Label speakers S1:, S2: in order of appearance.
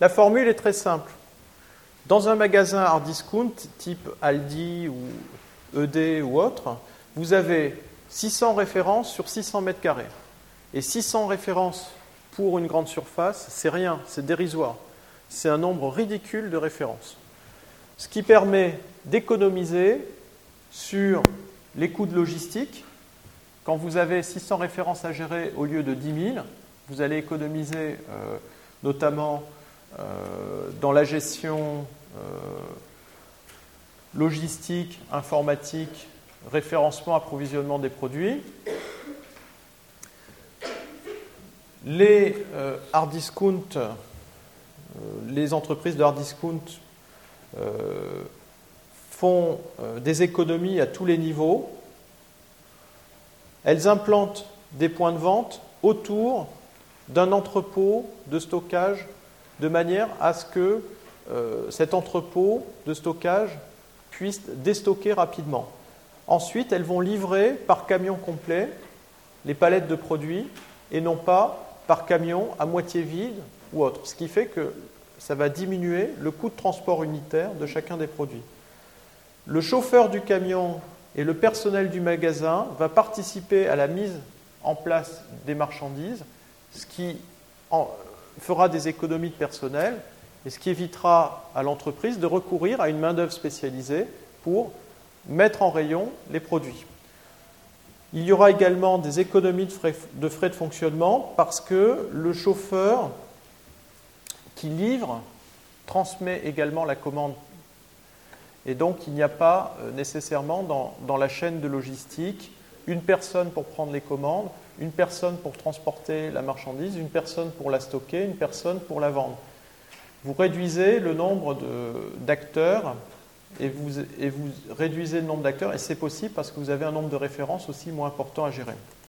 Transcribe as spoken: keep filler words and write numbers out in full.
S1: La formule est très simple. Dans un magasin hard discount, type Aldi ou E D ou autre, vous avez six cents références sur six cents mètres carrés. Et six cents références pour une grande surface, c'est rien, c'est dérisoire. C'est un nombre ridicule de références. Ce qui permet d'économiser sur les coûts de logistique. Quand vous avez six cents références à gérer au lieu de dix mille, vous allez économiser euh, notamment euh, dans la gestion euh, logistique, informatique, référencement, approvisionnement des produits. Les euh, hard discount, euh, les entreprises de hard discount euh, font euh, des économies à tous les niveaux. Elles implantent des points de vente autour d'un entrepôt de stockage de manière à ce que euh, cet entrepôt de stockage puisse déstocker rapidement. Ensuite, elles vont livrer par camion complet les palettes de produits et non pas par camion à moitié vide ou autre, ce qui fait que ça va diminuer le coût de transport unitaire de chacun des produits. Le chauffeur du camion et le personnel du magasin va participer à la mise en place des marchandises, ce qui en fera des économies de personnel et ce qui évitera à l'entreprise de recourir à une main-d'œuvre spécialisée pour mettre en rayon les produits. Il y aura également des économies de frais, de frais de fonctionnement parce que le chauffeur qui livre transmet également la commande. Et donc, il n'y a pas euh, nécessairement dans, dans la chaîne de logistique une personne pour prendre les commandes, une personne pour transporter la marchandise, une personne pour la stocker, une personne pour la vendre. Vous réduisez le nombre de, d'acteurs et vous, et vous réduisez le nombre d'acteurs, et c'est possible parce que vous avez un nombre de références aussi moins important à gérer.